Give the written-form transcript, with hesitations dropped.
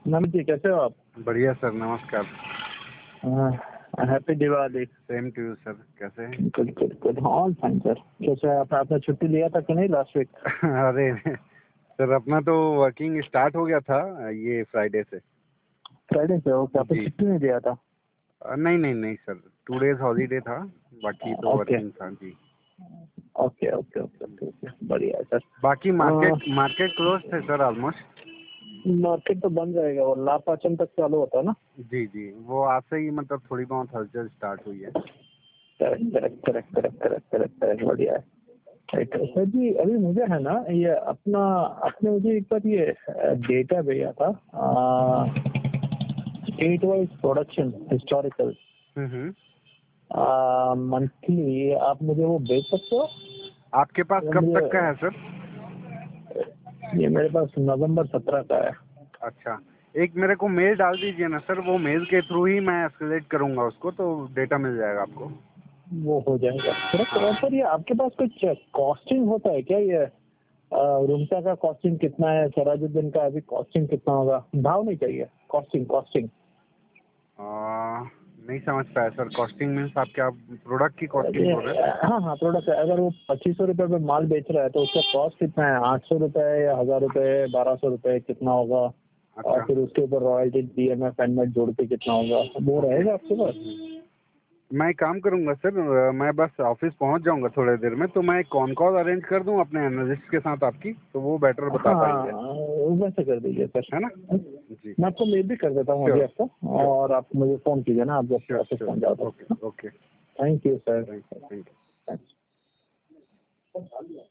नमस्ते जी, कैसे हो आप? बढ़िया सर, नमस्कार। Happy Diwali. Same to you sir, कैसे हैं? Good good good, all fine sir. कैसे आपने छुट्टी लिया था कि नहीं लास्ट वीक? अरे सर, अपना तो वर्किंग स्टार्ट हो गया था ये फ्राइडे से। फ्राइडे से? ओके, आपने जी। छुट्टी नहीं लिया था? नहीं नहीं नहीं सर, 2 डेज हॉलीडे था, बाकी तो ओके वर्किंग था जी। Okay okay okay okay okay, बढ़िया है सर। बाकी मार्केट क्लोज थे सर ऑलमोस्ट। मार्केट तो बंद जाएगा, वो लापाचम तक चालू होता है ना? जी जी, वो आज से ही मतलब थोड़ी बहुत हलचल स्टार्ट हुई है। Correct correct correct correct correct correct correct, बढ़िया है। राइट सर जी, अभी मुझे है ना ये अपना, आपने मुझे एक बार ये डेटा भेजा था, state wise production historical hmm. Monthly, आप मुझे वो भेज सकते हो? आपके पास ये कब मुझे, तक का है सर? ये मेरे पास नवंबर 17 का है। अच्छा, एक मेरे को मेल डाल दीजिए ना सर, वो मेल के थ्रू ही मैं एस्केलेट करूँगा उसको, तो डेटा मिल जाएगा आपको। वो हो जाएगा करेक्ट। हाँ। और सर ये आपके पास कुछ कॉस्टिंग होता है क्या? ये रूमटा का कॉस्टिंग कितना है, सराजुद्दीन का अभी कॉस्टिंग कितना होगा? भाव नहीं चाहिए, कॉस्टिंग कॉस्टिंग। नहीं समझ पाया सर, कॉस्टिंग मीन्स आप क्या प्रोडक्ट की कॉस्टिंग बोल रहे हैं? हाँ हाँ, प्रोडक्ट है। अगर वो 2500 रुपये में माल बेच रहा है तो उसका कॉस्ट कितना है? 800 रुपये या 1000 रुपये, 1200 रुपये, कितना होगा? और अच्छा। फिर उसके ऊपर रॉयल्टी, डीएमएफ, एनमेट जोड़ के कितना होगा, वो ओके। रहेगा आपके पास? मैं एक काम करूंगा सर, मैं बस ऑफिस पहुंच जाऊंगा थोड़ी देर में, तो मैं एक कॉन कॉल अरेंज कर दूं अपने एनालिस्ट के साथ आपकी, तो वो बेटर बता पाएंगे। हाँ, वैसे कर दीजिए सर। है ना? जी। मैं आपको मेल भी कर देता हूँ अभी श्योर आपको, श्योर और आप मुझे फ़ोन कीजिए ना आप जब श्योर ऑफिस श्योर। पहुँच जाओ तो। Okay okay. Thank you sir. Thank you. Thanks.